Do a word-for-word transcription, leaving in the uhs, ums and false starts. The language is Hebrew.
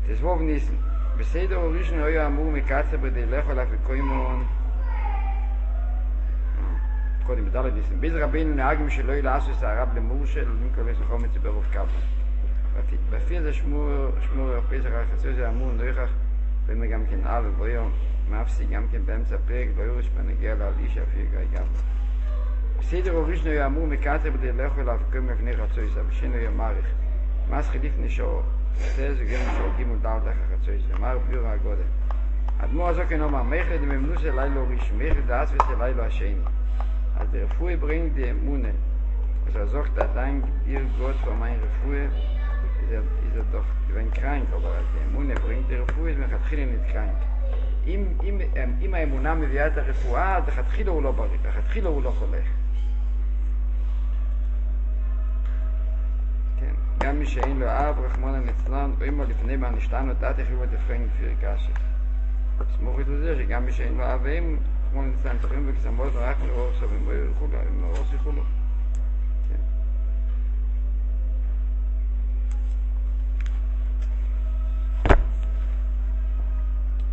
תסבוב ניסן. בסדר הראשון היה אמור מקצר בדי לכו אליו וקוימון. קודם בדלת ניסן. ביז רבינו נהגים שלא ילעשו סערב למורשל, ומקווה סחום את ברוב קבלה. בפי זה שמור, שמור פסח החצוי זה אמור נויכח, ומה גם כן על וביום, מאפסי גם כן באמצע פרק, לא יורש בנגיע לאלישה אפילו גאי גבלה. בסדר הראשון היה אמור מקצר בדי לכו אליו וקוימון לפני חצוי זה, ושינו היה מעריך. מאז חליף נשאר. זה זה גם שהוא גימול דל דרך החצוי זה, אמר ביור הגודל. אדמו הזו כן אומר, מייחד ממנוס אלילו ראשון, מייחד דאס וסלילו השני. אז ברפואי ברינג די אמונה, אז הזוך דעדיין גדיר גוד במיין רפואי, זה דוח גבין קרנק, אבל אז אמונה ברינג די רפואי, זה מכתחילה נתקרנק. אם האמונה מביאה את הרפואה, אז לכתחילה הוא לא בריא, לכתחילה הוא לא חולך. גם מי שאין לו אב, רחמון הנצלן, רואים לו לפני מה נשתן אותה, תחיבו את הפרנק כפיר קשה. סמוך את זה שגם מי שאין לו אב ואם, רחמון הנצלן, תחיבו וכסמות ורחמון לרוב סובים בו ירחו